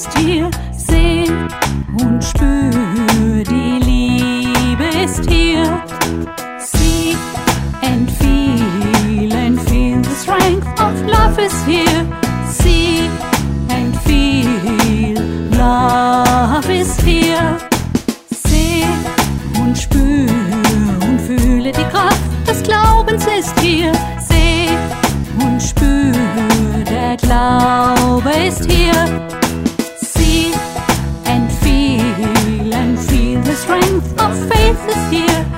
ist hier. Seh und spür, die Liebe ist hier. See and feel the strength of love is here. See and feel, love is here. Seh und spür und fühle die Kraft des Glaubens ist hier. Seh und spür, der Glaube ist hier. See and feel the strength of faith is here.